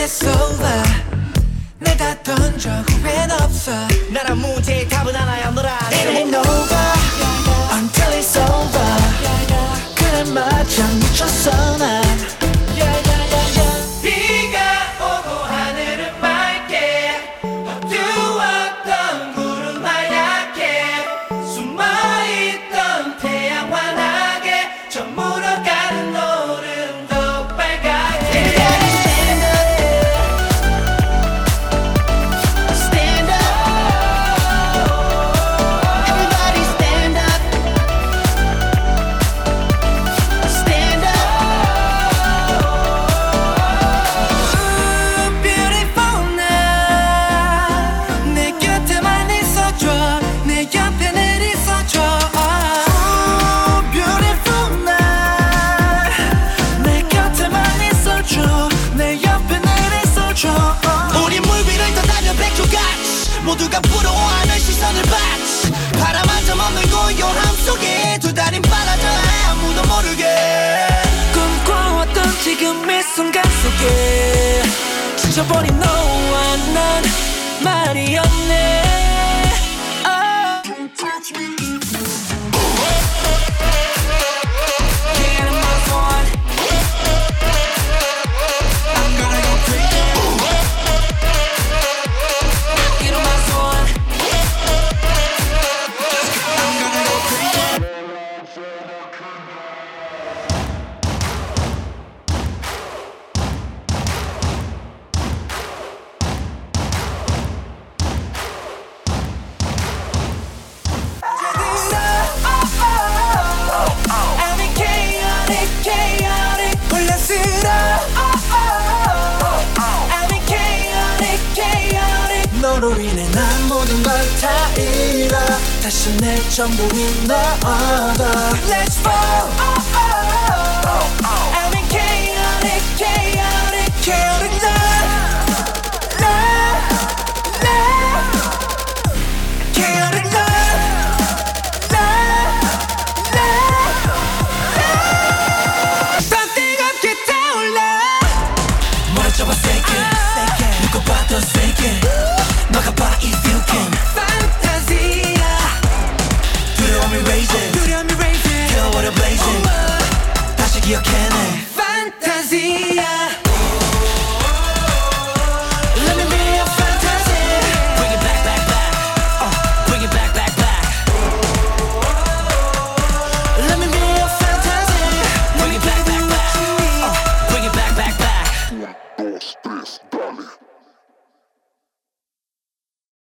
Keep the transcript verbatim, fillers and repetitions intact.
it's over 내 다 던져 후회는 없어 나란 문제의 답은 하나야 널 알아 It ain't over until it's over 그래 맞아 미쳤어 난 비가 오고 하늘은 맑게 어두웠던 구름 하얗게 숨어있던 태양 환하게 저물어가는 노름도 빨갛게 Stand up Stand up Everybody stand up Stand up Beautiful now 내 곁에만 있어줘 내 옆에 늘 있어줘 Beautiful now 내 곁에만 있어줘 내 옆에 늘 있어줘 우리 물 위를 떠다녀 백조같이 모두가 부러워하는 시선을 받지 바람 한 점 없는 고요함 속에 두 다린 빨아져 아무도 모르게 꿈꿔왔던 지금 이 순간 속에 지쳐버린 너와 난 말이었네 oh. Get in my zone. I'm gonna go crazy. Get in my zone. I'm gonna go crazy. I'm in chaotic, chaotic, 불렸으라. I'm in chaotic, chaotic. 너로 인해 난 모든 걸 다 잃어. 다시 내 전부인 너 얻어. Let's fall. I'm in chaotic, chaotic, chaotic love, love, love. Chaotic love, love, love, love. 더 뜨겁게 타올라. 멀어져봐 세게 누가 봐도 세게 너가 봐 if you can 판타지야. 두려움이 raising 두려움이 raising. 태워버려 blazing 다시 기억해내 판타지야. Let me be your fantasy. Bring it back back back uh, Bring it back back back Let me be your fantasy. Bring it back back back uh, Bring it back back back Dos, tres, dale.